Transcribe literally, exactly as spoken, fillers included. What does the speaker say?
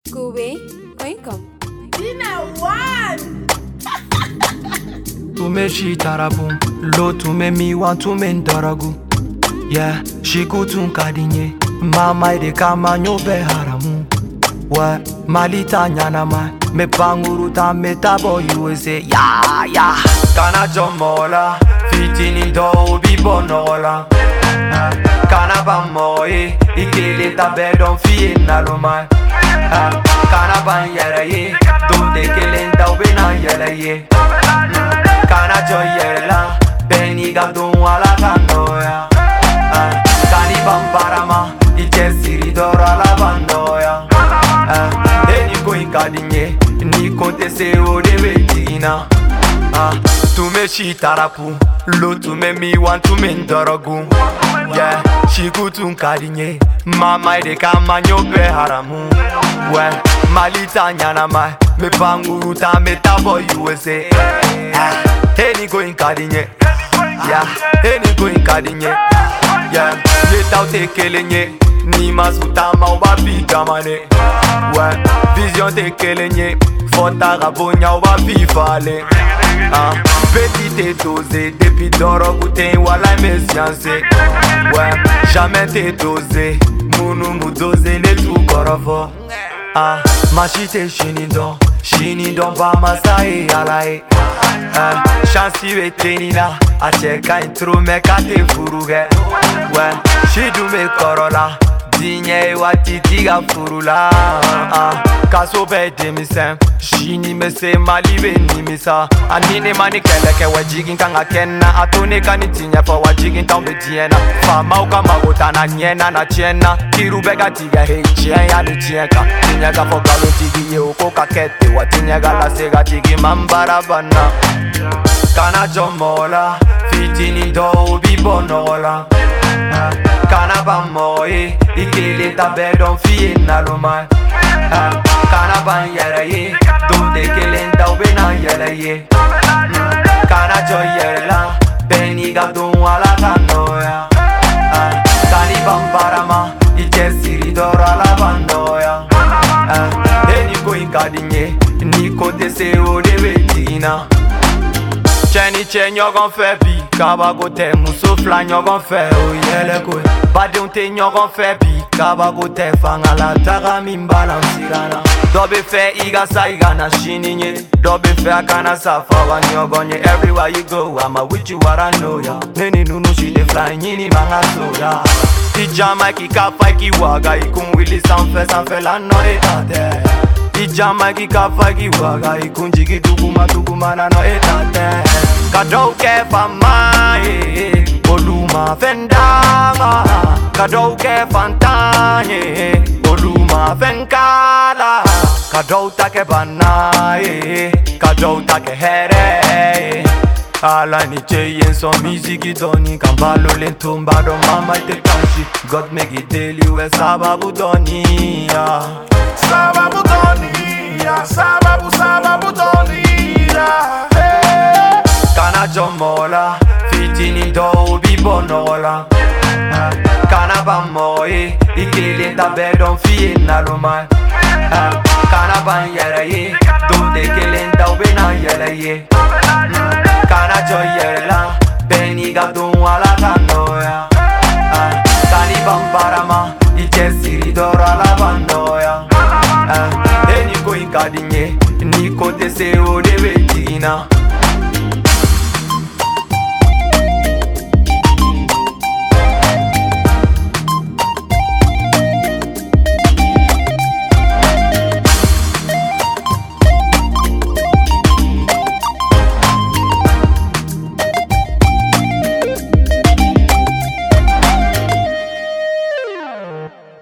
Scooby, welcome. Dinner one. To me she tarabu, lo to me mi want to men daragu. Yeah, she go to kadinye, mama de kama nyobe haramu. Wa malita nyana ma, me panguru ta me tabo you say ya ya. Kana jomola, fitini do bi bonola. Kana ba moye, ikele ta bedon fi na lo ma. Kana ban yere ye, don't take it down when I yere ye. Kana joy yere la, beni ga don wala kanoya. Kani bambarama, ije siri dora la bandoya. Eni ko inkadinye, ni konte se o de betina. Tu me shi tarapu, lo tu me mi want to men dorogu. Yeah, she go to kadinye, mama de kama nyobe haramu. Well, malita nyana ma, me panguru ta me tabo you say. Eni go inkadinye, yeah, eni go inkadinye. Yeah, ye tau te kelenye, ni masuta ma uba pika mane. Ouais, vision te kelenye, fota rabonya uba pifale. Ah, petite dosé, depuis d'oro goûté wala me sciences. Ouais, jamais t'es dosé, mounou mou dosé ne tout corofo. Ah, machite shinido, shinido ba masai alae. Ah, chansi vetenina, a cheka intro me kate furuge. Ouais, she do me corolla, dinye watiti ga furula. Ah, kaso be demisem, shini me se malibe ni misa. Anine mani kele ke wajigin kanga kenna, atone kanitinya fa wajigin tambe diena. Fama uka magota na nyena na chena, kirubega tiga hei chien ya ni chienka. Tinya ga fogalo tigi ye uko kakete, watinya ga la sega tigi mambara bana. Kana jomola, fitini do bi bonola. Kana ba moye, ikele ta bedon fi na lo ma. Kana ban yere ye, don't take it down when I yere ye. Kana joy yere la, beni ga don wala kanoya. Kani bambarama, ije siri dora la bandoya. Eni ko inkadinye, ni kote se o de betina. Cheni chen yogon fe bi, kaba go te muso flan yogon fe o yele ko. Bade unte yogon fe bi, kaba go te fangala taga mimbala msirana. Dobe fe iga sa iga na shininye, dobe fe akana sa fawa nyogonye. Everywhere you go, I'ma with you what I know ya. Neni nunu shi de fly nyini manga soya. Ijama ki kapa ki waga, ikun wili sanfe sanfe la no etate. Ijama ki kafa ki waga, ikunji ki tukuma tukuma na no etate. Kadou ke fama ye, oluma fendama. Kadou ke fantanye, oluma fenkala. Kadou ta ke bana ye, kadou ta ke here. Ala ni cheyen son music doni, kambalo lento mbado mama ite kanshi. God make it daily we sababu doni ya. Sababu doni ya, sababu sababu doni ya. Hey. Kana jomola, fitini do bi bonola. Kana ba moye, ikele ta bedon fi na lo ma. Kana ban yere ye, don't take it down when I yere ye. Kana joy yere la, beni ga don wala kanoya. Kani bambarama, ije siri dora la bandoya. Eni ko inkadinye, ni kote se o de betina.